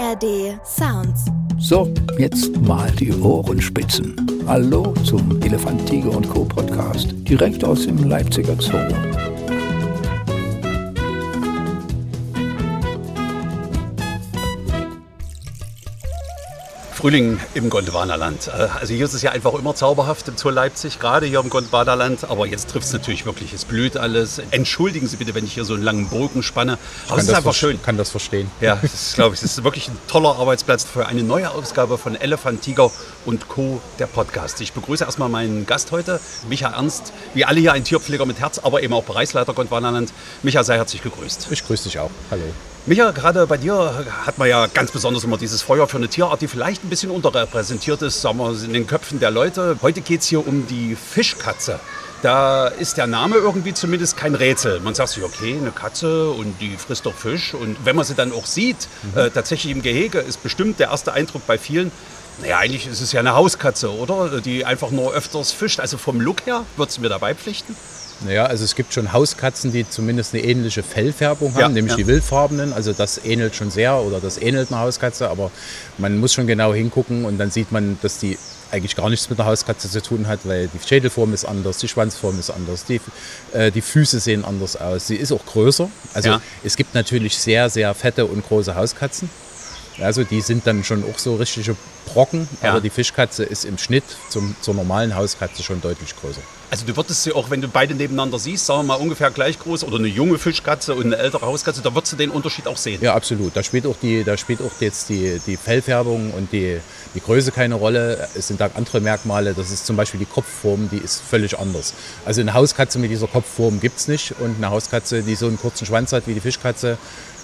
ARD Sounds. So, jetzt mal die Ohren spitzen. Hallo zum Elefant, Tiger und Co. Podcast, direkt aus dem Leipziger Zoo. Frühling im Gondwanaland. Also hier ist es ja einfach immer zauberhaft im Zoo Leipzig, gerade hier im Gondwanaland. Aber jetzt trifft es natürlich wirklich, es blüht alles. Entschuldigen Sie bitte, wenn ich hier so einen langen Bogen spanne. Aber es ist einfach schön. Ich kann das verstehen. Ja, das ist, glaube ich, das ist wirklich ein toller Arbeitsplatz für eine neue Ausgabe von Elefant, Tiger und Co., der Podcast. Ich begrüße erstmal meinen Gast heute, Micha Ernst. Wie alle hier ein Tierpfleger mit Herz, aber eben auch Bereichsleiter Gondwanaland. Micha, sei herzlich gegrüßt. Ich grüße dich auch. Hallo. Micha, gerade bei dir hat man ja ganz besonders immer dieses Feuer für eine Tierart, die vielleicht ein bisschen unterrepräsentiert ist, sagen wir, in den Köpfen der Leute. Heute geht es hier um die Fischkatze. Da ist der Name irgendwie zumindest kein Rätsel. Man sagt sich, okay, eine Katze und die frisst doch Fisch. Und wenn man sie dann auch sieht, tatsächlich im Gehege, ist bestimmt der erste Eindruck bei vielen, naja, eigentlich ist es ja eine Hauskatze, oder? Die einfach nur öfters fischt. Also vom Look her, würdest du mir dabei pflichten? Naja, also es gibt schon Hauskatzen, die zumindest eine ähnliche Fellfärbung haben, nämlich die wildfarbenen. Also das ähnelt schon sehr oder das ähnelt einer Hauskatze, aber man muss schon genau hingucken und dann sieht man, dass die eigentlich gar nichts mit der Hauskatze zu tun hat, weil die Schädelform ist anders, die Schwanzform ist anders, die Füße sehen anders aus. Sie ist auch größer. Also es gibt natürlich sehr, sehr fette und große Hauskatzen. Also die sind dann schon auch so richtige Brocken, aber die Fischkatze ist im Schnitt zur normalen Hauskatze schon deutlich größer. Also du würdest sie auch, wenn du beide nebeneinander siehst, sagen wir mal ungefähr gleich groß oder eine junge Fischkatze und eine ältere Hauskatze, da würdest du den Unterschied auch sehen? Ja, absolut. Da spielt auch jetzt die Fellfärbung und die Größe keine Rolle. Es sind da andere Merkmale, das ist zum Beispiel die Kopfform, die ist völlig anders. Also eine Hauskatze mit dieser Kopfform gibt es nicht und eine Hauskatze, die so einen kurzen Schwanz hat wie die Fischkatze,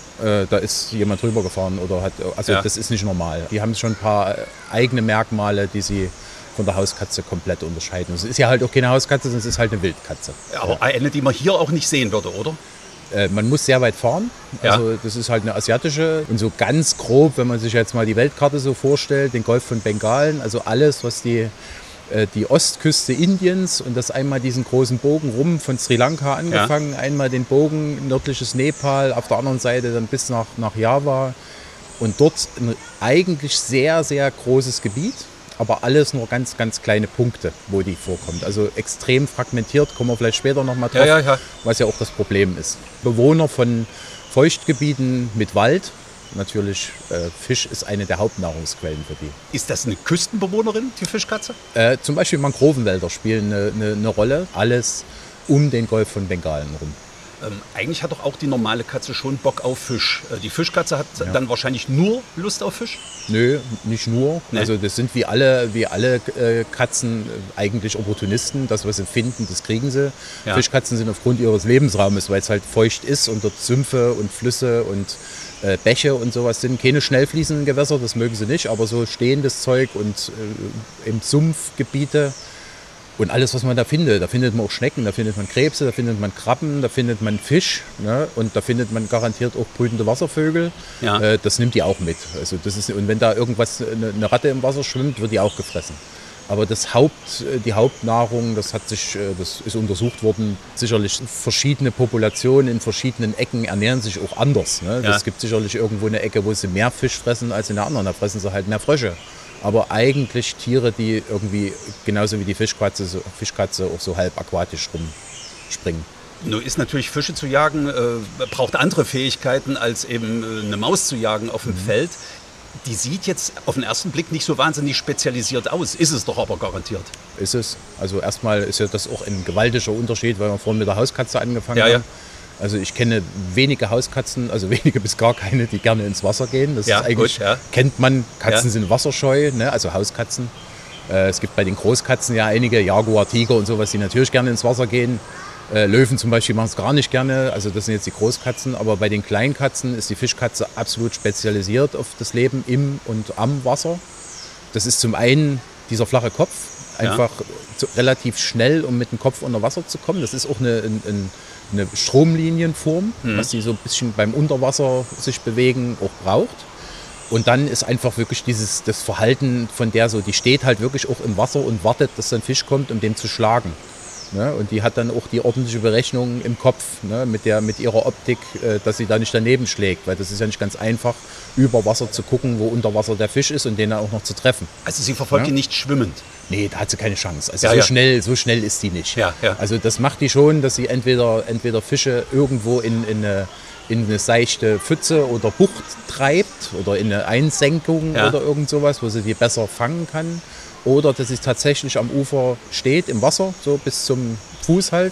da ist jemand drüber gefahren oder das ist nicht normal. Die haben schon ein paar eigene Merkmale, die sie von der Hauskatze komplett unterscheiden. Es ist ja halt auch keine Hauskatze, sondern es ist halt eine Wildkatze. Ja, aber eine, die man hier auch nicht sehen würde, oder? Man muss sehr weit fahren. Also das ist halt eine asiatische. Und so ganz grob, wenn man sich jetzt mal die Weltkarte so vorstellt, den Golf von Bengalen, also alles, was die Ostküste Indiens und das einmal diesen großen Bogen rum von Sri Lanka angefangen, einmal den Bogen nördliches Nepal, auf der anderen Seite dann bis nach Java und dort ein eigentlich sehr, sehr großes Gebiet, aber alles nur ganz, ganz kleine Punkte, wo die vorkommt. Also extrem fragmentiert, kommen wir vielleicht später nochmal drauf, was ja auch das Problem ist. Bewohner von Feuchtgebieten mit Wald. Natürlich, Fisch ist eine der Hauptnahrungsquellen für die. Ist das eine Küstenbewohnerin, die Fischkatze? Zum Beispiel Mangrovenwälder spielen eine Rolle. Alles um den Golf von Bengalen rum. Eigentlich hat doch auch die normale Katze schon Bock auf Fisch. Die Fischkatze hat dann wahrscheinlich nur Lust auf Fisch? Nö, nicht nur. Nee. Also das sind wie alle Katzen eigentlich Opportunisten. Das, was sie finden, das kriegen sie. Ja. Fischkatzen sind aufgrund ihres Lebensraumes, weil es halt feucht ist und dort Sümpfe und Flüsse und Bäche und sowas sind. Keine schnell fließenden Gewässer, das mögen sie nicht, aber so stehendes Zeug und im Sumpfgebiete und alles, was man da findet man auch Schnecken, da findet man Krebse, da findet man Krabben, da findet man Fisch, ne? Und da findet man garantiert auch brütende Wasservögel. Ja. Das nimmt die auch mit. Also und wenn da irgendwas, eine Ratte im Wasser schwimmt, wird die auch gefressen. Aber die Hauptnahrung, das ist untersucht worden. Sicherlich verschiedene Populationen in verschiedenen Ecken ernähren sich auch anders. Ne? Es gibt sicherlich irgendwo eine Ecke, wo sie mehr Fisch fressen als in der anderen. Da fressen sie halt mehr Frösche. Aber eigentlich Tiere, die irgendwie genauso wie die Fischkatze auch so halb aquatisch rumspringen. Nun ist natürlich Fische zu jagen, braucht andere Fähigkeiten als eben eine Maus zu jagen auf dem Feld. Die sieht jetzt auf den ersten Blick nicht so wahnsinnig spezialisiert aus. Ist es doch aber garantiert. Ist es. Also erstmal ist ja das auch ein gewaltiger Unterschied, weil wir vorhin mit der Hauskatze angefangen haben. Also ich kenne wenige Hauskatzen, also wenige bis gar keine, die gerne ins Wasser gehen. Das ist eigentlich, kennt man, Katzen sind wasserscheu, ne? Also Hauskatzen. Es gibt bei den Großkatzen ja einige, Jaguar, Tiger und sowas, die natürlich gerne ins Wasser gehen. Löwen zum Beispiel machen es gar nicht gerne, also das sind jetzt die Großkatzen. Aber bei den Kleinkatzen ist die Fischkatze absolut spezialisiert auf das Leben im und am Wasser. Das ist zum einen dieser flache Kopf, einfach relativ schnell, um mit dem Kopf unter Wasser zu kommen. Das ist auch eine Stromlinienform, was sie so ein bisschen beim Unterwasser sich bewegen auch braucht. Und dann ist einfach wirklich das Verhalten von der so, die steht halt wirklich auch im Wasser und wartet, dass ein Fisch kommt, um den zu schlagen. Ne? Und die hat dann auch die ordentliche Berechnung im Kopf, ne? mit ihrer Optik, dass sie da nicht daneben schlägt. Weil das ist ja nicht ganz einfach, über Wasser zu gucken, wo unter Wasser der Fisch ist und den dann auch noch zu treffen. Also sie verfolgt ihn nicht schwimmend? Nee, da hat sie keine Chance. Also so schnell ist die nicht. Ja, ja. Also das macht die schon, dass sie entweder Fische irgendwo in eine seichte Pfütze oder Bucht treibt oder in eine Einsenkung oder irgend sowas, wo sie die besser fangen kann. Oder dass sie tatsächlich am Ufer steht, im Wasser, so bis zum Fuß halt,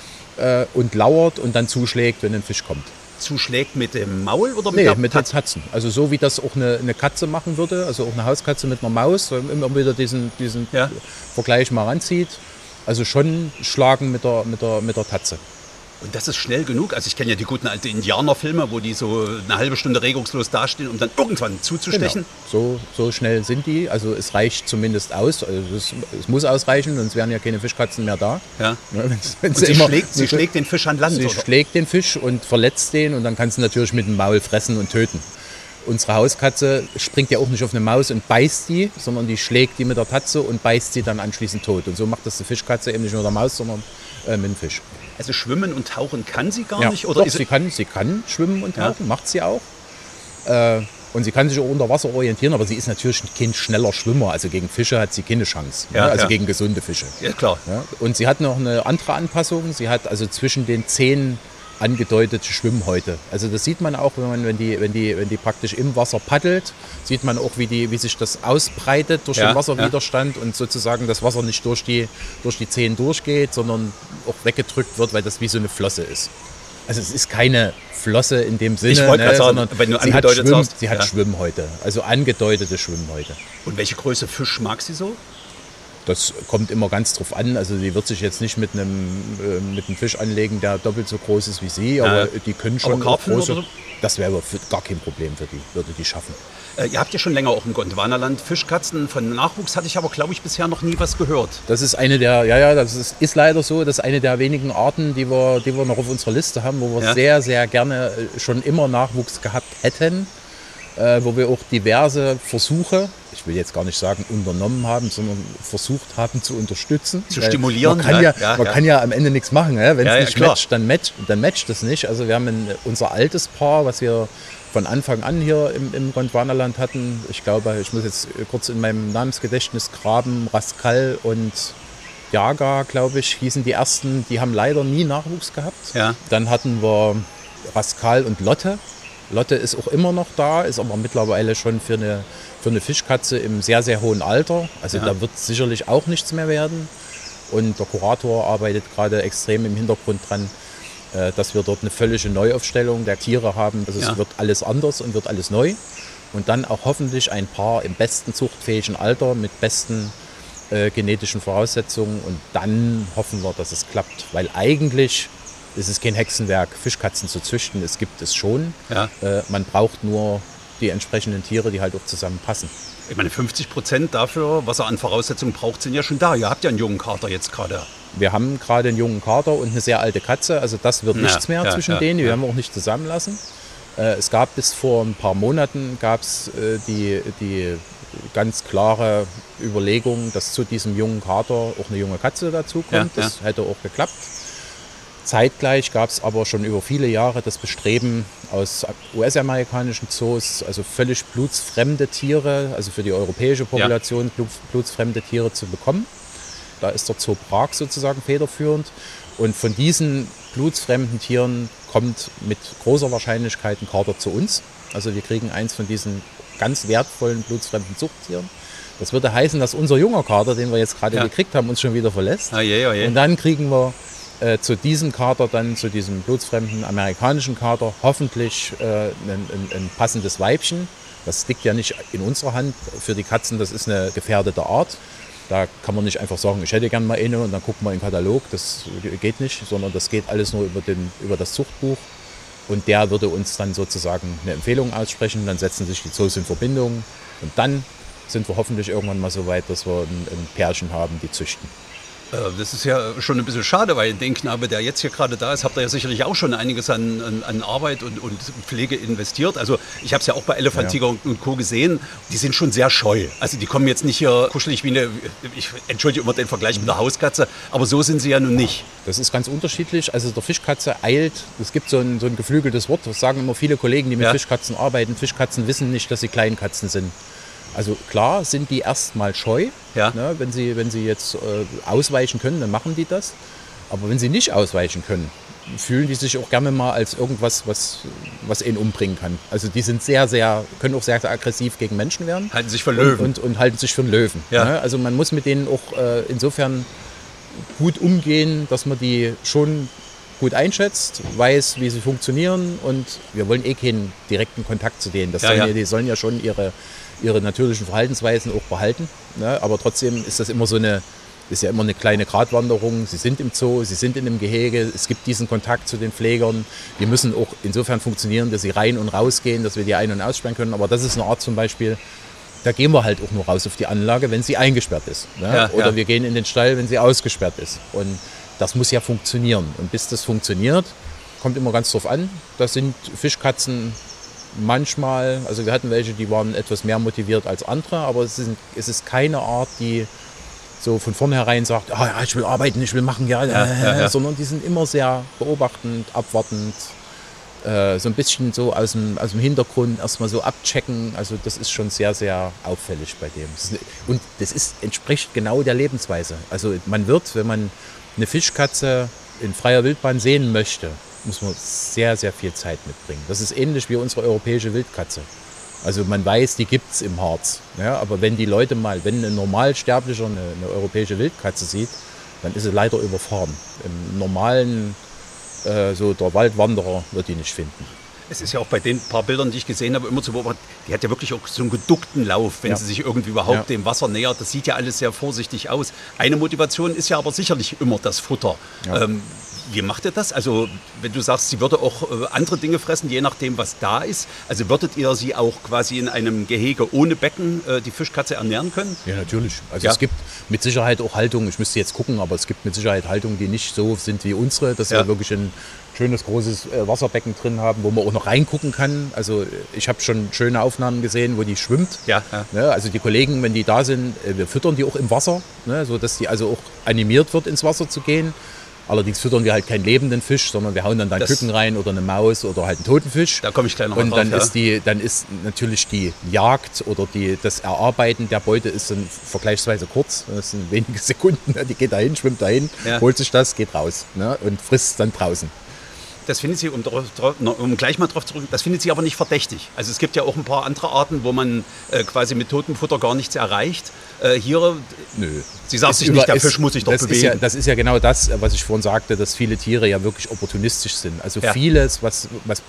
und lauert und dann zuschlägt, wenn ein Fisch kommt. Zuschlägt mit dem Maul oder mit der mit den Tatzen. Also so wie das auch eine Katze machen würde, also auch eine Hauskatze mit einer Maus, wenn man immer wieder diesen Vergleich mal ranzieht. Also schon schlagen mit der Tatze. Und das ist schnell genug. Also ich kenne ja die guten alten Indianerfilme, wo die so eine halbe Stunde regungslos dastehen, um dann irgendwann zuzustechen. Genau. So schnell sind die. Also es reicht zumindest aus. Also es muss ausreichen, sonst wären ja keine Fischkatzen mehr da. Ja. Sie schlägt den Fisch an Land. Sie schlägt den Fisch und verletzt den und dann kann sie natürlich mit dem Maul fressen und töten. Unsere Hauskatze springt ja auch nicht auf eine Maus und beißt die, sondern die schlägt die mit der Tatze und beißt sie dann anschließend tot. Und so macht das die Fischkatze eben nicht nur der Maus, sondern mit dem Fisch. Also schwimmen und tauchen kann sie gar nicht? Oder doch, sie kann schwimmen und tauchen, macht sie auch. Und sie kann sich auch unter Wasser orientieren, aber sie ist natürlich kein schneller Schwimmer. Also gegen Fische hat sie keine Chance, gegen gesunde Fische. Ja, klar. Ja. Und sie hat noch eine andere Anpassung. Sie hat also zwischen den Zähnen angedeutete Schwimmhäute. Also das sieht man auch, wenn die praktisch im Wasser paddelt, sieht man auch, wie sich das ausbreitet durch den Wasserwiderstand und sozusagen das Wasser nicht durch die Zähne durchgeht, sondern auch weggedrückt wird, weil das wie so eine Flosse ist. Also es ist keine Flosse in dem Sinne, ich wollte gerade sagen, wenn du angedeutet sagst. Sie hat Schwimmhäute, also angedeutete Schwimmhäute. Und welche Größe Fisch mag sie so? Das kommt immer ganz drauf an. Also sie wird sich jetzt nicht mit einem Fisch anlegen, der doppelt so groß ist wie sie, aber die können schon große. So? Das wäre gar kein Problem für die, würde die schaffen. Ihr habt ja schon länger auch im Gondwanaland Fischkatzen. Von Nachwuchs hatte ich aber, glaube ich, bisher noch nie was gehört. Das ist eine der, das ist leider so, das ist eine der wenigen Arten, die wir noch auf unserer Liste haben, wo wir sehr, sehr gerne schon immer Nachwuchs gehabt hätten. Wo wir auch diverse Versuche, ich will jetzt gar nicht sagen unternommen haben, sondern versucht haben zu unterstützen. Zu stimulieren. Man kann ja am Ende nichts machen. Wenn es nicht matcht, dann matcht es nicht. Also wir haben unser altes Paar, was wir von Anfang an hier im Gondwanaland hatten. Ich glaube, ich muss jetzt kurz in meinem Namensgedächtnis graben, Rascal und Jaga, glaube ich, hießen die ersten. Die haben leider nie Nachwuchs gehabt. Ja. Dann hatten wir Rascal und Lotte. Lotte ist auch immer noch da, ist aber mittlerweile schon für eine Fischkatze im sehr, sehr hohen Alter. Also da wird sicherlich auch nichts mehr werden. Und der Kurator arbeitet gerade extrem im Hintergrund dran, dass wir dort eine völlige Neuaufstellung der Tiere haben. Also es wird alles anders und wird alles neu. Und dann auch hoffentlich ein Paar im besten zuchtfähigen Alter mit besten genetischen Voraussetzungen. Und dann hoffen wir, dass es klappt. Weil eigentlich ist es kein Hexenwerk, Fischkatzen zu züchten. Es gibt es schon. Ja. Man braucht nur die entsprechenden Tiere, die halt auch zusammenpassen. Ich meine, 50% dafür, was er an Voraussetzungen braucht, sind ja schon da. Ihr habt ja einen jungen Kater jetzt gerade. Wir haben gerade einen jungen Kater und eine sehr alte Katze. Also das wird nichts mehr zwischen denen. Die werden wir auch nicht zusammenlassen. Es gab bis vor ein paar Monaten die ganz klare Überlegung, dass zu diesem jungen Kater auch eine junge Katze dazukommt. Das hätte auch geklappt. Zeitgleich gab es aber schon über viele Jahre das Bestreben aus US-amerikanischen Zoos, also völlig blutsfremde Tiere, also für die europäische Population blutsfremde Tiere zu bekommen. Da ist der Zoo Prag sozusagen federführend. Und von diesen blutsfremden Tieren kommt mit großer Wahrscheinlichkeit ein Kater zu uns. Also wir kriegen eins von diesen ganz wertvollen blutsfremden Zuchttieren. Das würde heißen, dass unser junger Kater, den wir jetzt gerade gekriegt haben, uns schon wieder verlässt. Und dann kriegen wir zu diesem Kater, dann zu diesem blutsfremden amerikanischen Kater, hoffentlich ein passendes Weibchen. Das liegt ja nicht in unserer Hand. Für die Katzen, das ist eine gefährdete Art. Da kann man nicht einfach sagen, ich hätte gern mal eine und dann gucken wir in den Katalog. Das geht nicht, sondern das geht alles nur über das Zuchtbuch. Und der würde uns dann sozusagen eine Empfehlung aussprechen. Dann setzen sich die Zoos in Verbindung. Und dann sind wir hoffentlich irgendwann mal so weit, dass wir ein Pärchen haben, die züchten. Das ist ja schon ein bisschen schade, weil den Knabe, der jetzt hier gerade da ist, habt ihr ja sicherlich auch schon einiges an Arbeit und Pflege investiert. Also ich habe es ja auch bei Elefant, Tiger und Co. gesehen. Die sind schon sehr scheu. Also die kommen jetzt nicht hier kuschelig wie ich entschuldige immer den Vergleich mit der Hauskatze, aber so sind sie ja nun nicht. Das ist ganz unterschiedlich. Also der Fischkatze eilt, es gibt so ein geflügeltes Wort, das sagen immer viele Kollegen, die mit Fischkatzen arbeiten. Fischkatzen wissen nicht, dass sie Kleinkatzen sind. Also klar sind die erstmal scheu, ne, wenn sie jetzt ausweichen können, dann machen die das. Aber wenn sie nicht ausweichen können, fühlen die sich auch gerne mal als irgendwas, was ihn umbringen kann. Also die sind können auch sehr, sehr aggressiv gegen Menschen werden. Halten sich für Löwen. Und halten sich für einen Löwen. Ja. Ne? Also man muss mit denen auch insofern gut umgehen, dass man die schon gut einschätzt, weiß, wie sie funktionieren, und wir wollen keinen direkten Kontakt zu denen. Die sollen ja schon ihre natürlichen Verhaltensweisen auch behalten, ne? Aber trotzdem ist das immer ist ja immer eine kleine Gratwanderung. Sie sind im Zoo, sie sind in einem Gehege, es gibt diesen Kontakt zu den Pflegern. Wir müssen auch insofern funktionieren, dass sie rein und rausgehen, dass wir die ein- und aussperren können. Aber das ist eine Art zum Beispiel, da gehen wir halt auch nur raus auf die Anlage, wenn sie eingesperrt ist. Ne? Oder wir gehen in den Stall, wenn sie ausgesperrt ist. Und das muss ja funktionieren. Und bis das funktioniert, kommt immer ganz drauf an. Das sind Fischkatzen manchmal, also wir hatten welche, die waren etwas mehr motiviert als andere, aber es ist keine Art, die so von vornherein sagt, ich will arbeiten, ich will machen, sondern die sind immer sehr beobachtend, abwartend, so ein bisschen so aus dem Hintergrund erstmal so abchecken. Also das ist schon sehr, sehr auffällig bei dem. Und das entspricht genau der Lebensweise. Also man wird, wenn man eine Fischkatze in freier Wildbahn sehen möchte, muss man sehr, sehr viel Zeit mitbringen. Das ist ähnlich wie unsere europäische Wildkatze. Also man weiß, die gibt es im Harz. Ja, aber wenn die Leute wenn ein Normalsterblicher eine europäische Wildkatze sieht, dann ist sie leider überfahren. Im normalen, der Waldwanderer wird die nicht finden. Es ist ja auch bei den paar Bildern, die ich gesehen habe, immer zu beobachten, die hat ja wirklich auch so einen geduckten Lauf, wenn sie sich irgendwie überhaupt dem Wasser nähert. Das sieht ja alles sehr vorsichtig aus. Eine Motivation ist ja aber sicherlich immer das Futter. Ja. Wie macht ihr das? Also wenn du sagst, sie würde auch andere Dinge fressen, je nachdem, was da ist. Also würdet ihr sie auch quasi in einem Gehege ohne Becken die Fischkatze ernähren können? Ja, natürlich. Also es gibt mit Sicherheit auch Haltungen, ich müsste jetzt gucken, aber es gibt mit Sicherheit Haltungen, die nicht so sind wie unsere, dass wir wirklich ein schönes, großes Wasserbecken drin haben, wo man auch noch reingucken kann. Also ich habe schon schöne Aufnahmen gesehen, wo die schwimmt. Ja. Ne, also die Kollegen, wenn die da sind, wir füttern die auch im Wasser, ne, sodass die also auch animiert wird, ins Wasser zu gehen. Allerdings füttern wir halt keinen lebenden Fisch, sondern wir hauen dann Küken rein oder eine Maus oder halt einen toten Fisch. Da komme ich gleich noch drauf. Und dann dann ist natürlich die Jagd oder das Erarbeiten der Beute ist dann vergleichsweise kurz. Das sind wenige Sekunden. Die geht dahin, schwimmt dahin, holt sich das, geht raus, ne, und frisst dann draußen. Das findet sie, um gleich mal drauf zurück, das findet sie aber nicht verdächtig. Also es gibt ja auch ein paar andere Arten, wo man quasi mit totem Futter gar nichts erreicht. Hier, sie sagt sich nicht, der Fisch muss sich doch bewegen. Das ist ja genau das, was ich vorhin sagte, dass viele Tiere ja wirklich opportunistisch sind. Also vieles, was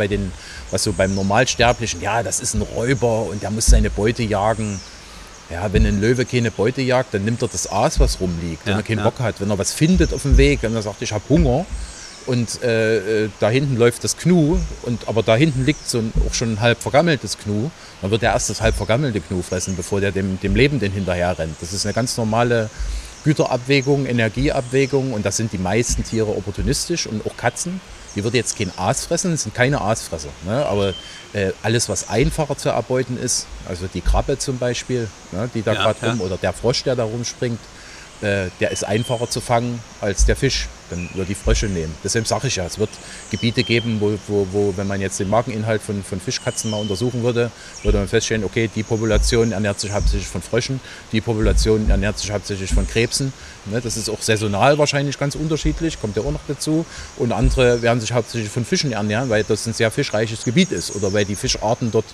so beim Normalsterblichen, das ist ein Räuber und der muss seine Beute jagen. Ja, wenn ein Löwe keine Beute jagt, dann nimmt er das Aas, was rumliegt, wenn er keinen Bock hat. Wenn er was findet auf dem Weg und er sagt, ich habe Hunger, und da hinten läuft das Knu, aber da hinten liegt auch schon ein halb vergammeltes Knu, dann wird er erst das halb vergammelte Knu fressen, bevor der dem Lebenden hinterher rennt. Das ist eine ganz normale Güterabwägung, Energieabwägung, und das sind die meisten Tiere opportunistisch, und auch Katzen. Die wird jetzt kein Aas fressen, das sind keine Aasfresser, ne? Aber alles, was einfacher zu erbeuten ist, also die Krabbe zum Beispiel, ne, die da gerade oder der Frosch, der da rumspringt, der ist einfacher zu fangen als der Fisch. Dann wird die Frösche nehmen. Deshalb sage ich ja, es wird Gebiete geben, wo wenn man jetzt den Markeninhalt von Fischkatzen mal untersuchen würde man feststellen, okay, die Population ernährt sich hauptsächlich von Fröschen, die Population ernährt sich hauptsächlich von Krebsen. Ne, das ist auch saisonal wahrscheinlich ganz unterschiedlich, kommt ja auch noch dazu. Und andere werden sich hauptsächlich von Fischen ernähren, weil das ein sehr fischreiches Gebiet ist oder weil die Fischarten dort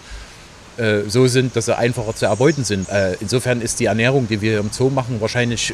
so sind, dass sie einfacher zu erbeuten sind. Insofern ist die Ernährung, die wir im Zoo machen, wahrscheinlich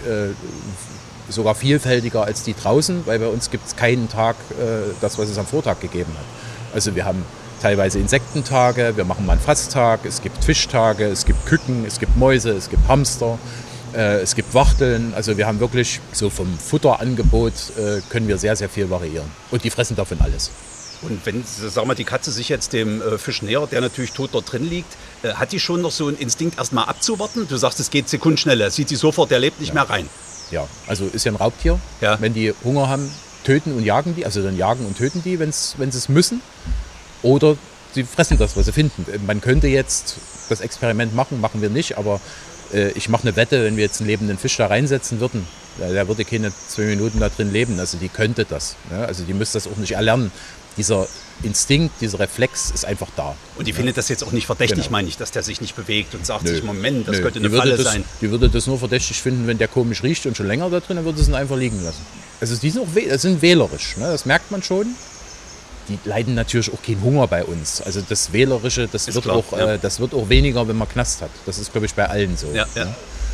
sogar vielfältiger als die draußen, weil bei uns gibt es keinen Tag, was es am Vortag gegeben hat. Also wir haben teilweise Insektentage, wir machen mal einen Fasttag, es gibt Fischtage, es gibt Küken, es gibt Mäuse, es gibt Hamster, es gibt Wachteln. Also wir haben wirklich so vom Futterangebot können wir sehr, sehr viel variieren. Und die fressen davon alles. Und wenn, sagen wir, die Katze sich jetzt dem Fisch nähert, der natürlich tot dort drin liegt, hat die schon noch so einen Instinkt, erstmal abzuwarten? Du sagst, es geht sekundenschneller, sieht sie sofort, der lebt nicht mehr rein. Ja, also ist ja ein Raubtier. Ja. Wenn die Hunger haben, töten und jagen die. Also dann jagen und töten die, wenn sie es müssen. Oder sie fressen das, was sie finden. Man könnte jetzt das Experiment machen wir nicht. Aber ich mache eine Wette, wenn wir jetzt einen lebenden Fisch da reinsetzen würden, der würde keine 2 Minuten da drin leben. Also die könnte das. Ne? Also die müsste das auch nicht erlernen. Dieser Instinkt, dieser Reflex ist einfach da. Und die findet das jetzt auch nicht verdächtig, meine ich, dass der sich nicht bewegt und sagt sich, Moment, das könnte eine Falle sein. Die würde das nur verdächtig finden, wenn der komisch riecht und schon länger da drin, dann würde sie ihn einfach liegen lassen. Also die sind wählerisch, ne? Das merkt man schon. Die leiden natürlich auch keinen Hunger bei uns. Also das Wählerische, das wird auch weniger, wenn man Knast hat. Das ist, glaube ich, bei allen so. Ja. Ne?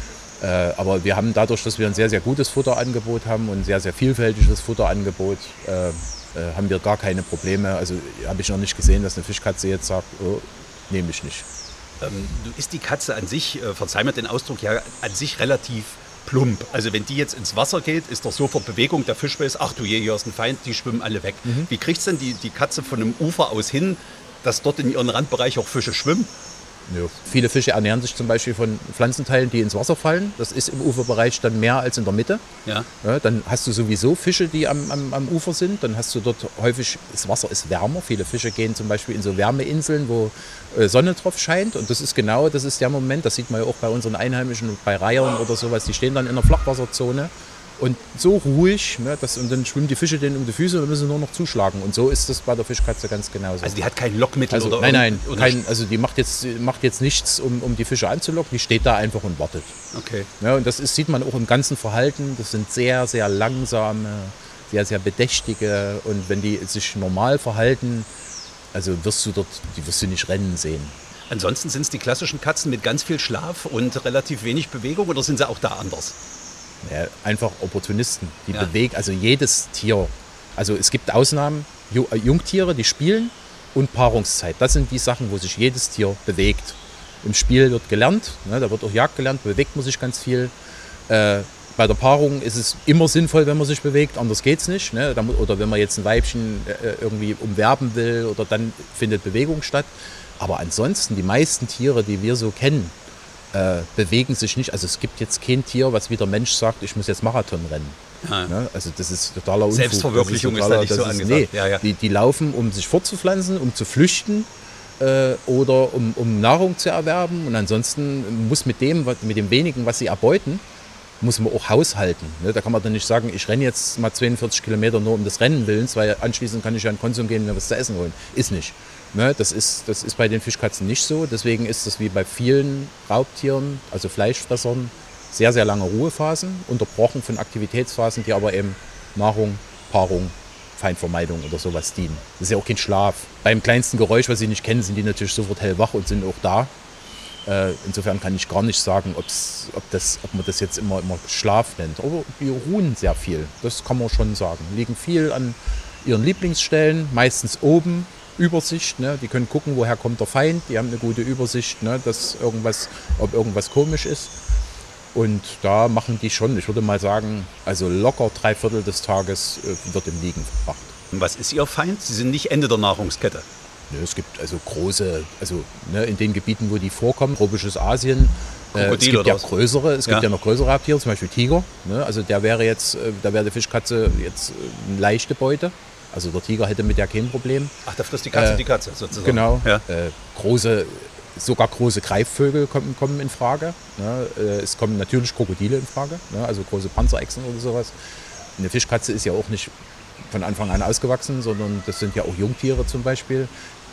Aber wir haben dadurch, dass wir ein sehr, sehr gutes Futterangebot haben und ein sehr, sehr vielfältiges Futterangebot, haben wir gar keine Probleme. Also habe ich noch nicht gesehen, dass eine Fischkatze jetzt sagt, oh, nehme ich nicht. Ist die Katze an sich, verzeih mir den Ausdruck, ja an sich relativ plump. Also wenn die jetzt ins Wasser geht, ist doch sofort Bewegung, der Fisch weiß, ach du je, hier ist ein Feind, die schwimmen alle weg. Wie kriegt es denn die Katze von einem Ufer aus hin, dass dort in ihrem Randbereich auch Fische schwimmen? Ja. Viele Fische ernähren sich zum Beispiel von Pflanzenteilen, die ins Wasser fallen. Das ist im Uferbereich dann mehr als in der Mitte. Ja. Ja, dann hast du sowieso Fische, die am Ufer sind. Dann hast du dort häufig, das Wasser ist wärmer. Viele Fische gehen zum Beispiel in so Wärmeinseln, wo Sonne drauf scheint. Und das ist der Moment, das sieht man ja auch bei unseren Einheimischen, bei Reihern oder sowas, die stehen dann in der Flachwasserzone. Und so ruhig, ne, und dann schwimmen die Fische denen um die Füße und müssen nur noch zuschlagen. Und so ist das bei der Fischkatze ganz genauso. Also die hat kein Lockmittel also, oder Nein, also die macht jetzt nichts, um die Fische anzulocken. Die steht da einfach und wartet. Okay. Ja, und das sieht man auch im ganzen Verhalten. Das sind sehr, sehr langsame, sehr, sehr bedächtige. Und wenn die sich normal verhalten, also wirst du nicht rennen sehen. Ansonsten sind es die klassischen Katzen mit ganz viel Schlaf und relativ wenig Bewegung, oder sind sie auch da anders? Ja, einfach Opportunisten, die bewegen, also jedes Tier. Also es gibt Ausnahmen, Jungtiere, die spielen und Paarungszeit. Das sind die Sachen, wo sich jedes Tier bewegt. Im Spiel wird gelernt, ne, da wird auch Jagd gelernt, bewegt man sich ganz viel. Bei der Paarung ist es immer sinnvoll, wenn man sich bewegt, anders geht es nicht. Ne? Oder wenn man jetzt ein Weibchen irgendwie umwerben will, oder dann findet Bewegung statt. Aber ansonsten, die meisten Tiere, die wir so kennen, bewegen sich nicht. Also es gibt jetzt kein Tier, was wie der Mensch sagt, ich muss jetzt Marathon rennen. Ja. Ne? Also das ist totaler Unfug. Selbstverwirklichung ist da nicht so angesagt. Nee. Die laufen, um sich fortzupflanzen, um zu flüchten oder um Nahrung zu erwerben. Und ansonsten muss mit dem wenigen, was sie erbeuten, muss man auch haushalten. Ne? Da kann man dann nicht sagen, ich renne jetzt mal 42 Kilometer nur um des Rennen willens, weil anschließend kann ich ja in den Konsum gehen und mir was zu essen holen. Ist nicht. Ne? Das ist bei den Fischkatzen nicht so. Deswegen ist das wie bei vielen Raubtieren, also Fleischfressern, sehr, sehr lange Ruhephasen, unterbrochen von Aktivitätsphasen, die aber eben Nahrung, Paarung, Feindvermeidung oder sowas dienen. Das ist ja auch kein Schlaf. Beim kleinsten Geräusch, was sie nicht kennen, sind die natürlich sofort hellwach und sind auch da. Insofern kann ich gar nicht sagen, ob man das jetzt immer Schlaf nennt. Aber die ruhen sehr viel, das kann man schon sagen. Liegen viel an ihren Lieblingsstellen, meistens oben, Übersicht. Ne? Die können gucken, woher kommt der Feind, die haben eine gute Übersicht, ne? Ob irgendwas komisch ist. Und da machen die schon, ich würde mal sagen, also locker 3/4 des Tages wird im Liegen verbracht. Und was ist Ihr Feind? Sie sind nicht Ende der Nahrungskette. Es gibt also große, in den Gebieten, wo die vorkommen, tropisches Asien, es gibt ja größere, ja noch größere Raubtiere, zum Beispiel Tiger. Ne? Also da wäre die Fischkatze jetzt eine leichte Beute. Also der Tiger hätte mit der kein Problem. Ach, da frisst die Katze die Katze sozusagen. Genau. Ja. Sogar große Greifvögel kommen in Frage. Ne? Es kommen natürlich Krokodile in Frage, ne? Also große Panzerechsen oder sowas. Eine Fischkatze ist ja auch nicht von Anfang an ausgewachsen, sondern das sind ja auch Jungtiere zum Beispiel.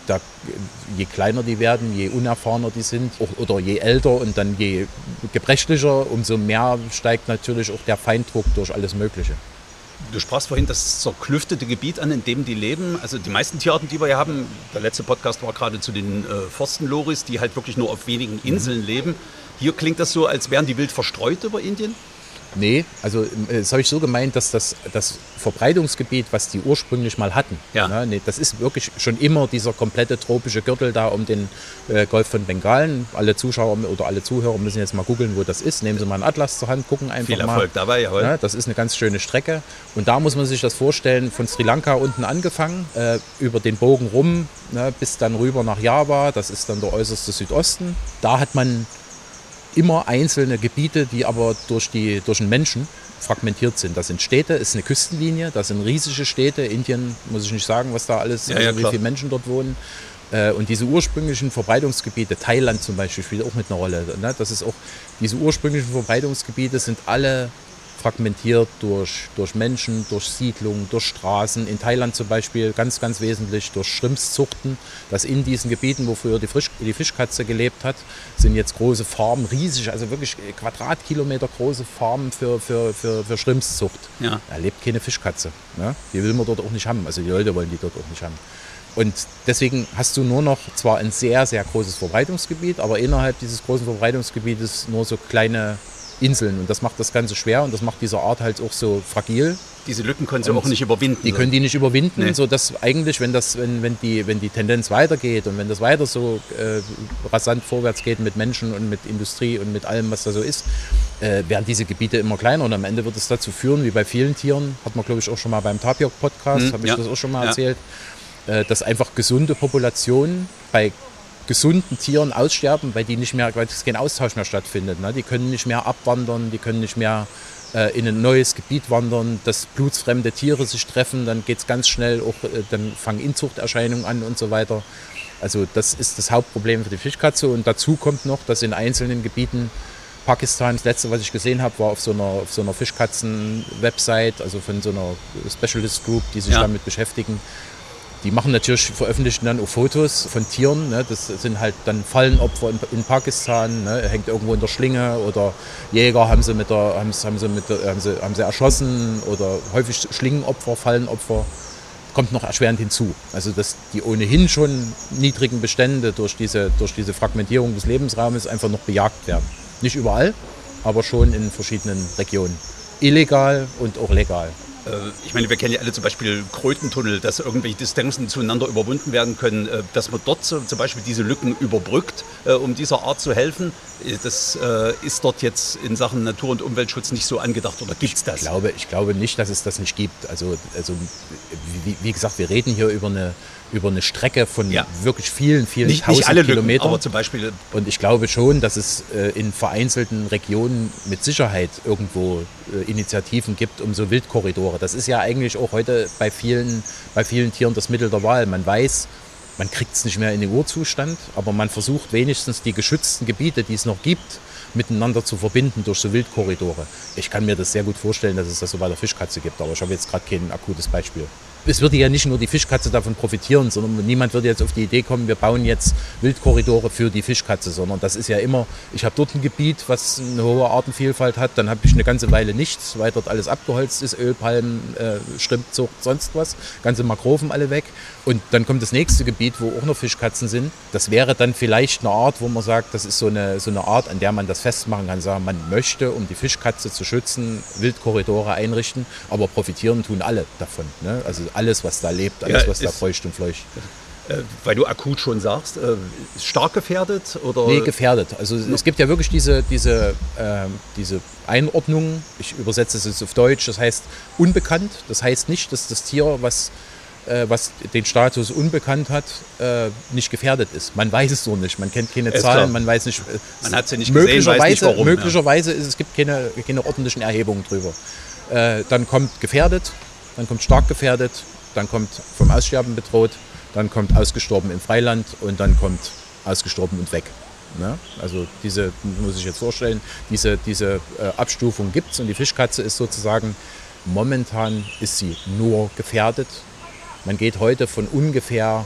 Je kleiner die werden, je unerfahrener die sind oder je älter und dann je gebrechlicher, umso mehr steigt natürlich auch der Feinddruck durch alles Mögliche. Du sprachst vorhin das zerklüftete Gebiet an, in dem die leben. Also die meisten Tierarten, die wir hier haben, der letzte Podcast war gerade zu den Forstenloris, die halt wirklich nur auf wenigen Inseln leben. Hier klingt das so, als wären die wild verstreut über Indien? Nee, also das habe ich so gemeint, dass das Verbreitungsgebiet, was die ursprünglich mal hatten, das ist wirklich schon immer dieser komplette tropische Gürtel da um den Golf von Bengalen. Alle Zuschauer oder alle Zuhörer müssen jetzt mal googeln, wo das ist. Nehmen Sie mal einen Atlas zur Hand, gucken einfach mal. Viel Erfolg dabei, jawohl. Ja, das ist eine ganz schöne Strecke. Und da muss man sich das vorstellen, von Sri Lanka unten angefangen, über den Bogen rum, bis dann rüber nach Java, das ist dann der äußerste Südosten. Da hat man immer einzelne Gebiete, die aber durch den Menschen fragmentiert sind. Das sind Städte, ist eine Küstenlinie, das sind riesige Städte. Indien, muss ich nicht sagen, was da alles, wie viele Menschen dort wohnen. Und diese ursprünglichen Verbreitungsgebiete, Thailand zum Beispiel, spielt auch mit einer Rolle. Ne? Das ist auch, diese ursprünglichen Verbreitungsgebiete sind alle fragmentiert durch Menschen, durch Siedlungen, durch Straßen. In Thailand zum Beispiel ganz, ganz wesentlich durch Schrimpszuchten, dass in diesen Gebieten, wo früher die Fischkatze gelebt hat, sind jetzt große Farmen, riesig, also wirklich Quadratkilometer große Farmen für Schrimpszucht. Ja. Da lebt keine Fischkatze. Ne? Die will man dort auch nicht haben, also die Leute wollen die dort auch nicht haben. Und deswegen hast du nur noch zwar ein sehr, sehr großes Verbreitungsgebiet, aber innerhalb dieses großen Verbreitungsgebietes nur so kleine Inseln. Und das macht das Ganze schwer und das macht diese Art halt auch so fragil. Diese Lücken können sie auch nicht überwinden. Die können die nicht überwinden, sodass eigentlich, wenn die Tendenz weitergeht und wenn das weiter so rasant vorwärts geht mit Menschen und mit Industrie und mit allem, was da so ist, werden diese Gebiete immer kleiner und am Ende wird es dazu führen, wie bei vielen Tieren, hat man glaube ich auch schon mal beim Tapioc-Podcast, habe ich das auch schon mal erzählt, dass einfach gesunde Populationen bei gesunden Tieren aussterben, weil kein Austausch mehr stattfindet. Ne? Die können nicht mehr abwandern, die können nicht mehr in ein neues Gebiet wandern, dass blutsfremde Tiere sich treffen, dann geht es ganz schnell, auch, dann fangen Inzuchterscheinungen an und so weiter. Also das ist das Hauptproblem für die Fischkatze und dazu kommt noch, dass in einzelnen Gebieten Pakistan, das letzte, was ich gesehen habe, war auf so einer Fischkatzen-Website, also von so einer Specialist Group, die sich damit beschäftigen. Die veröffentlichen dann auch Fotos von Tieren. Ne? Das sind halt dann Fallenopfer in Pakistan, ne? Hängt irgendwo in der Schlinge oder Jäger haben sie erschossen oder häufig Schlingenopfer, Fallenopfer. Kommt noch erschwerend hinzu. Also dass die ohnehin schon niedrigen Bestände durch diese Fragmentierung des Lebensraumes einfach noch bejagt werden. Nicht überall, aber schon in verschiedenen Regionen. Illegal und auch legal. Ich meine, wir kennen ja alle zum Beispiel Krötentunnel, dass irgendwelche Distanzen zueinander überwunden werden können, dass man dort zum Beispiel diese Lücken überbrückt, um dieser Art zu helfen. Das ist dort jetzt in Sachen Natur- und Umweltschutz nicht so angedacht oder gibt es das? Ich glaube nicht, dass es das nicht gibt. Also wie gesagt, wir reden hier über eine Strecke von wirklich vielen nicht tausend alle Kilometern. Lücken, aber zum Beispiel. Und ich glaube schon, dass es in vereinzelten Regionen mit Sicherheit irgendwo Initiativen gibt um so Wildkorridore. Das ist ja eigentlich auch heute bei vielen Tieren das Mittel der Wahl. Man weiß, man kriegt es nicht mehr in den Urzustand, aber man versucht wenigstens die geschützten Gebiete, die es noch gibt, miteinander zu verbinden durch so Wildkorridore. Ich kann mir das sehr gut vorstellen, dass es das so bei der Fischkatze gibt, aber ich habe jetzt gerade kein akutes Beispiel. Es würde ja nicht nur die Fischkatze davon profitieren, sondern niemand würde jetzt auf die Idee kommen, wir bauen jetzt Wildkorridore für die Fischkatze, sondern das ist ja immer, ich habe dort ein Gebiet, was eine hohe Artenvielfalt hat, dann habe ich eine ganze Weile nichts, weil dort alles abgeholzt ist, Ölpalmen, Schrimpzucht, sonst was, ganze Mangroven alle weg und dann kommt das nächste Gebiet, wo auch noch Fischkatzen sind. Das wäre dann vielleicht eine Art, wo man sagt, das ist so eine Art, an der man das festmachen kann, sagen, man möchte, um die Fischkatze zu schützen, Wildkorridore einrichten, aber profitieren tun alle davon, ne? Also alles, was da lebt, alles, was da feucht und fleucht. Weil du akut schon sagst, ist stark gefährdet? Oder? Nee, gefährdet. Also es gibt ja wirklich diese Einordnung, ich übersetze es jetzt auf Deutsch, das heißt unbekannt. Das heißt nicht, dass das Tier, was den Status unbekannt hat, nicht gefährdet ist. Man weiß es so nicht, man kennt keine Zahlen, klar. Man weiß nicht. Man hat sie nicht gesehen, weiß nicht warum. Möglicherweise es gibt keine ordentlichen Erhebungen drüber. Dann kommt gefährdet, dann kommt stark gefährdet, dann kommt vom Aussterben bedroht, dann kommt ausgestorben im Freiland und dann kommt ausgestorben und weg. Ne? Also diese, muss ich jetzt vorstellen, diese Abstufung gibt es und die Fischkatze ist sozusagen, momentan ist sie nur gefährdet. Man geht heute von ungefähr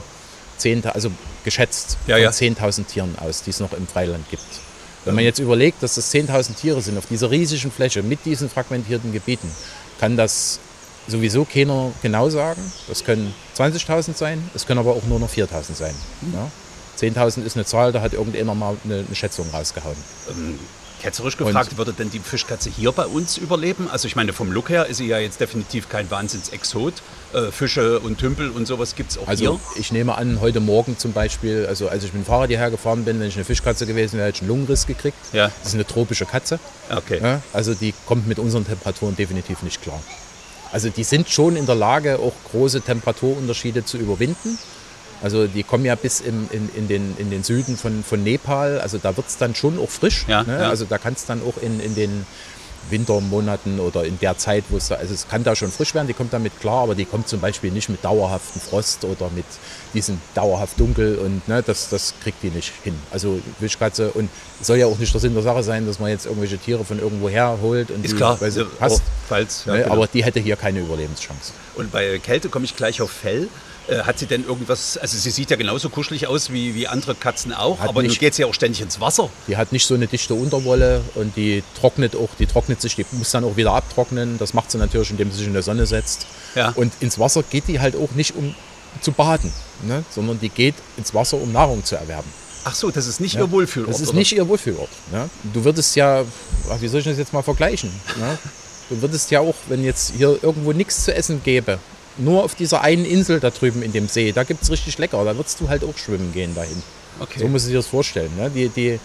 10.000 Tieren aus, die es noch im Freiland gibt. Wenn man jetzt überlegt, dass das 10.000 Tiere sind auf dieser riesigen Fläche mit diesen fragmentierten Gebieten, kann das sowieso keiner genau sagen. Das können 20.000 sein, es können aber auch nur noch 4.000 sein. Ja? 10.000 ist eine Zahl, da hat irgendeiner mal eine Schätzung rausgehauen. Ketzerisch gefragt, würde denn die Fischkatze hier bei uns überleben? Also ich meine, vom Look her ist sie ja jetzt definitiv kein Wahnsinns-Exot. Fische und Tümpel und sowas gibt es auch hier. Also ich nehme an, heute Morgen zum Beispiel, also als ich mit dem Fahrrad hierher gefahren bin, wenn ich eine Fischkatze gewesen wäre, hätte ich einen Lungenriss gekriegt. Ja. Das ist eine tropische Katze. Okay. Ja, also die kommt mit unseren Temperaturen definitiv nicht klar. Also die sind schon in der Lage, auch große Temperaturunterschiede zu überwinden. Also die kommen ja bis in den Süden von Nepal, also da wird es dann schon auch frisch. Ja, ne? Ja. Also da kann es dann auch in Wintermonaten oder in der Zeit, wo es da, also es kann da schon frisch werden, die kommt damit klar, aber die kommt zum Beispiel nicht mit dauerhaftem Frost oder mit diesem dauerhaft dunkel und ne, das kriegt die nicht hin. Also Wildkatze, und es soll ja auch nicht der Sinn der Sache sein, dass man jetzt irgendwelche Tiere von irgendwo her holt und ist die, klar, weil sie passt, falls, ne, genau. Aber die hätte hier keine Überlebenschance. Und bei Kälte komme ich gleich auf Fell. Hat sie denn irgendwas, also sie sieht ja genauso kuschelig aus wie andere Katzen auch, aber nun geht sie ja auch ständig ins Wasser. Die hat nicht so eine dichte Unterwolle und die trocknet sich, die muss dann auch wieder abtrocknen. Das macht sie natürlich, indem sie sich in der Sonne setzt. Ja. Und ins Wasser geht die halt auch nicht, um zu baden, ne? Sondern die geht ins Wasser, um Nahrung zu erwerben. Ach so, das ist nicht ihr Wohlfühlort? Das ist nicht ihr Wohlfühlort. Ne? Du würdest ja, wie soll ich das jetzt mal vergleichen? Ne? Du würdest ja auch, wenn jetzt hier irgendwo nichts zu essen gäbe, nur auf dieser einen Insel da drüben in dem See, da gibt es richtig lecker, da würdest du halt auch schwimmen gehen dahin. Okay. So muss ich dir das vorstellen. Ne?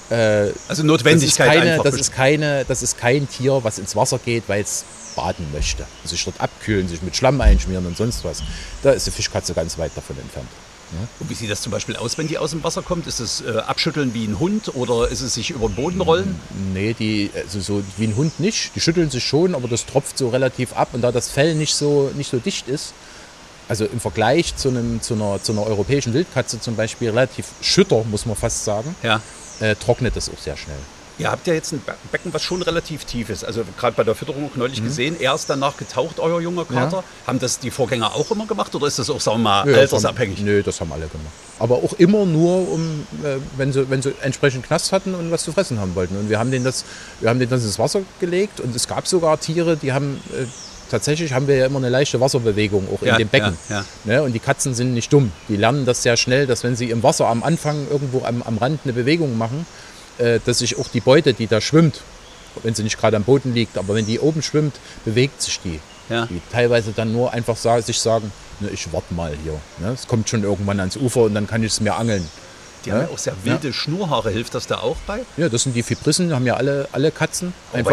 Also Notwendigkeit das ist kein Tier, was ins Wasser geht, weil es baden möchte. Sich dort abkühlen, sich mit Schlamm einschmieren und sonst was. Da ist die Fischkatze ganz weit davon entfernt. Ja? Und wie sieht das zum Beispiel aus, wenn die aus dem Wasser kommt? Ist es abschütteln wie ein Hund oder ist es sich über den Boden rollen? Nee, also so wie ein Hund nicht. Die schütteln sich schon, aber das tropft so relativ ab. Und da das Fell nicht so dicht ist, also im Vergleich zu einer europäischen Wildkatze zum Beispiel relativ schütter, muss man fast sagen, trocknet das auch sehr schnell. Ihr habt ja jetzt ein Becken, was schon relativ tief ist. Also gerade bei der Fütterung auch neulich gesehen. Erst danach getaucht, euer junger Kater. Ja. Haben das die Vorgänger auch immer gemacht oder ist das auch, sagen wir mal, altersabhängig? Nö, das haben alle gemacht. Aber auch immer nur, wenn sie entsprechend Knast hatten und was zu fressen haben wollten. Und wir haben den das ins Wasser gelegt und es gab sogar Tiere, die haben... Tatsächlich haben wir ja immer eine leichte Wasserbewegung auch in dem Becken. Ja. Ne? Und die Katzen sind nicht dumm. Die lernen das sehr schnell, dass wenn sie im Wasser am Anfang irgendwo am Rand eine Bewegung machen, dass sich auch die Beute, die da schwimmt, wenn sie nicht gerade am Boden liegt, aber wenn die oben schwimmt, bewegt sich die. Ja. Die teilweise dann nur einfach sich sagen, ne, ich warte mal hier. Ne? Es kommt schon irgendwann ans Ufer und dann kann ich es mir angeln. Die haben ja auch sehr wilde Schnurhaare. Hilft das da auch bei? Ja, das sind die Fibrissen, haben ja alle Katzen. Einfach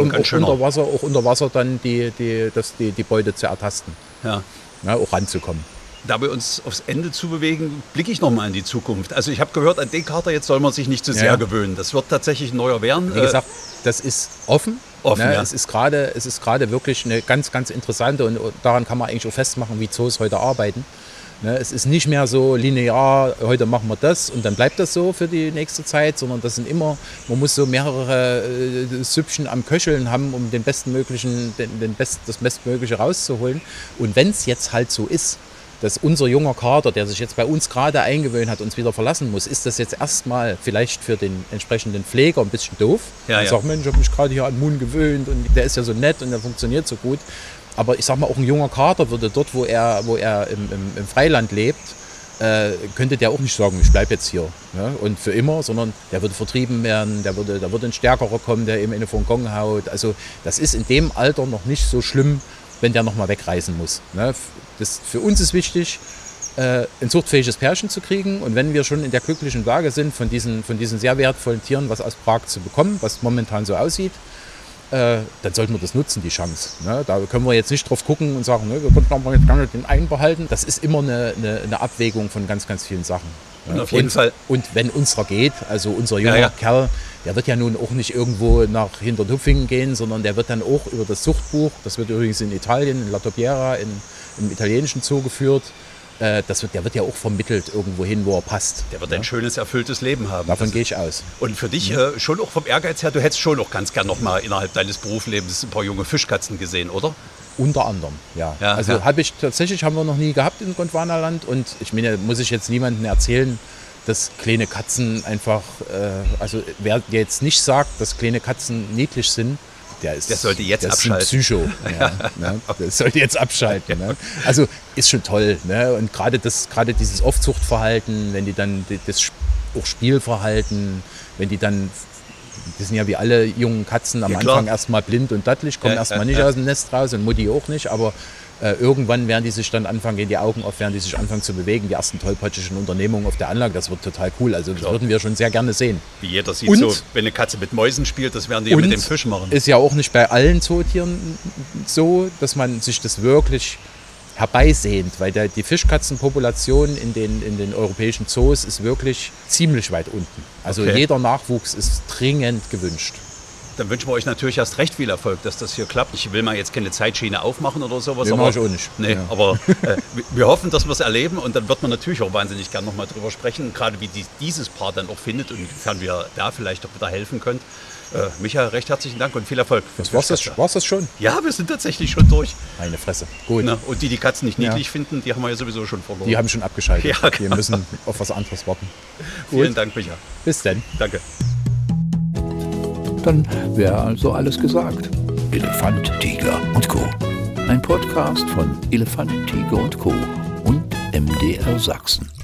auch unter Wasser dann die Beute zu ertasten. Ja, auch ranzukommen. Da wir uns aufs Ende zubewegen, blicke ich nochmal in die Zukunft. Also ich habe gehört, an den Kater jetzt soll man sich nicht zu sehr gewöhnen. Das wird tatsächlich ein neuer werden. Wie gesagt, das ist offen. Ne? Ja. Es ist gerade wirklich eine ganz, ganz interessante und daran kann man eigentlich auch festmachen, wie Zoos heute arbeiten. Ne, es ist nicht mehr so linear, heute machen wir das und dann bleibt das so für die nächste Zeit, sondern das sind immer, man muss so mehrere Süppchen am Köcheln haben, um das Bestmögliche rauszuholen. Und wenn es jetzt halt so ist, dass unser junger Kater, der sich jetzt bei uns gerade eingewöhnt hat, uns wieder verlassen muss, ist das jetzt erstmal vielleicht für den entsprechenden Pfleger ein bisschen doof. Ich sage, Mensch, ich habe mich gerade hier an Moon gewöhnt und der ist ja so nett und der funktioniert so gut. Aber ich sag mal, auch ein junger Kater würde dort, wo er im Freiland lebt, könnte der auch nicht sagen, ich bleibe jetzt hier, ne? Und für immer, sondern der würde vertrieben werden, da würde ein Stärkerer kommen, der ihm eine vor den Gong haut. Also das ist in dem Alter noch nicht so schlimm, wenn der nochmal wegreisen muss. Ne? Für uns ist wichtig, ein zuchtfähiges Pärchen zu kriegen. Und wenn wir schon in der glücklichen Lage sind, von diesen sehr wertvollen Tieren was aus Prag zu bekommen, was momentan so aussieht, dann sollten wir das nutzen, die Chance. Ne? Da können wir jetzt nicht drauf gucken und sagen, ne, wir könnten aber jetzt gerne den einen behalten. Das ist immer eine Abwägung von ganz, ganz vielen Sachen. Und auf jeden Fall. Und wenn unserer geht, also unser junger Kerl, der wird ja nun auch nicht irgendwo nach Hintertupfingen gehen, sondern der wird dann auch über das Zuchtbuch, das wird übrigens in Italien, in La Tobiera, im italienischen Zoo geführt, der wird ja auch vermittelt irgendwo hin, wo er passt. Der wird ein schönes, erfülltes Leben haben. Davon gehe ich aus. Und für dich schon auch vom Ehrgeiz her, du hättest schon auch ganz gern noch mal innerhalb deines Berufslebens ein paar junge Fischkatzen gesehen, oder? Unter anderem, ja. Also haben wir noch nie gehabt im Gondwanaland und ich meine, muss ich jetzt niemandem erzählen, dass kleine Katzen einfach, also wer jetzt nicht sagt, dass kleine Katzen niedlich sind, der sollte jetzt abschalten. Das ist ein Psycho. Ne? Der sollte jetzt abschalten. Ne? Also ist schon toll. Ne? Und gerade dieses Aufzuchtverhalten, wenn die dann das auch Spielverhalten, wenn die dann, die sind ja wie alle jungen Katzen am Anfang erstmal blind und dattelig, kommen erstmal nicht aus dem Nest raus und Mutti auch nicht, aber irgendwann werden die sich dann gehen die Augen auf, werden die sich anfangen zu bewegen, die ersten tollpatschigen Unternehmungen auf der Anlage, das wird total cool, also das würden wir schon sehr gerne sehen. Wie jeder sieht, so, wenn eine Katze mit Mäusen spielt, das werden die mit dem Fisch machen. Ist ja auch nicht bei allen Zootieren so, dass man sich das wirklich herbeisehnt, weil die Fischkatzenpopulation in den europäischen Zoos ist wirklich ziemlich weit unten. Also jeder Nachwuchs ist dringend gewünscht. dann wünschen wir euch natürlich erst recht viel Erfolg, dass das hier klappt. Ich will mal jetzt keine Zeitschiene aufmachen oder sowas. Nee, mache ich auch nicht. Nee, ja. Aber wir hoffen, dass wir es erleben und dann wird man natürlich auch wahnsinnig gern nochmal drüber sprechen, gerade wie dieses Paar dann auch findet und inwiefern wir da vielleicht auch wieder helfen können. Michael, recht herzlichen Dank und viel Erfolg. War's das schon? Ja, wir sind tatsächlich schon durch. Meine Fresse. Gut. Na, und die Katzen nicht niedlich finden, die haben wir ja sowieso schon verloren. Die haben schon abgeschaltet. Ja, genau. Wir müssen auf was anderes warten. Vielen Dank, Michael. Bis dann. Danke. Dann wäre also alles gesagt. Elefant, Tiger und Co. Ein Podcast von Elefant, Tiger und Co. und MDR Sachsen.